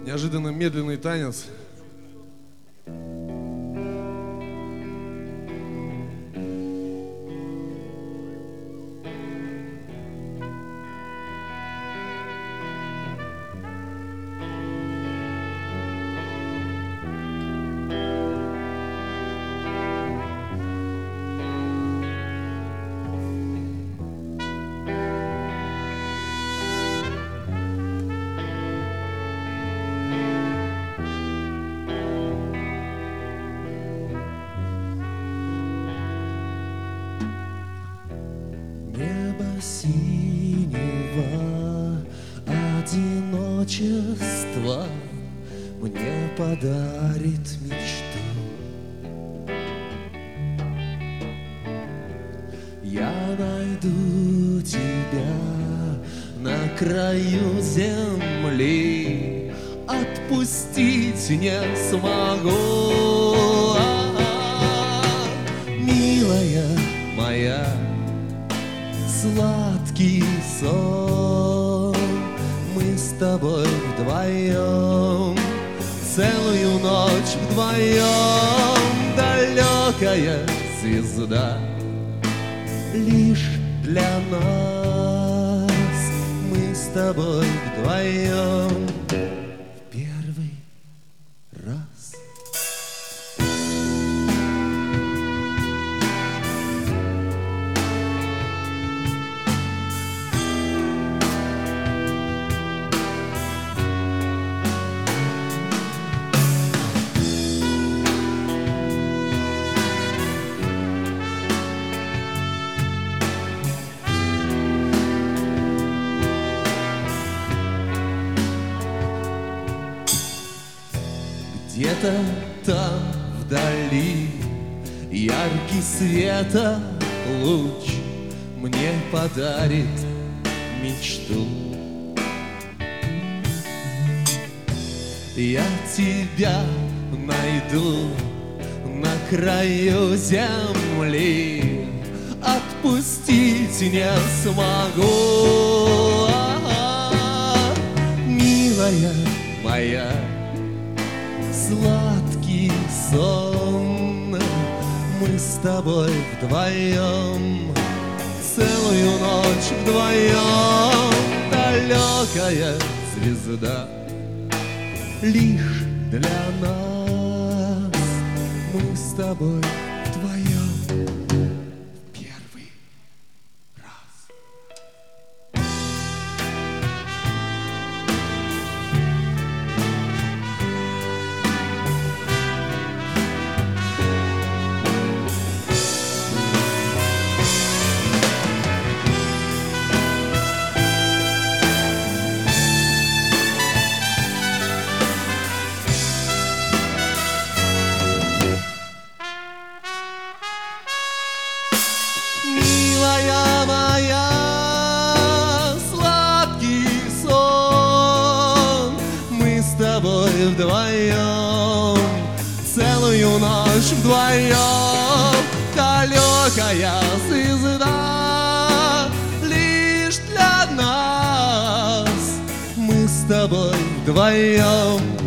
Неожиданно медленный танец. Небо синего одиночества мне подарит мечту. Я найду тебя на краю земли, отпустить не смогу. Милая моя, сладкий сон, мы с тобой вдвоем, целую ночь вдвоем. Далекая звезда лишь для нас, мы с тобой вдвоем в первый раз. Где-то там вдали яркий света луч мне подарит мечту. Я тебя найду на краю земли, отпустить не смогу. Милая моя, сладкий сон, мы с тобой вдвоем, целую ночь вдвоем. Далекая звезда лишь для нас, мы с тобой вдвоем в первый раз. Милая моя, сладкий сон, мы с тобой вдвоем, целую ночь вдвоем. Далекая звезда лишь для нас, мы с тобой вдвоем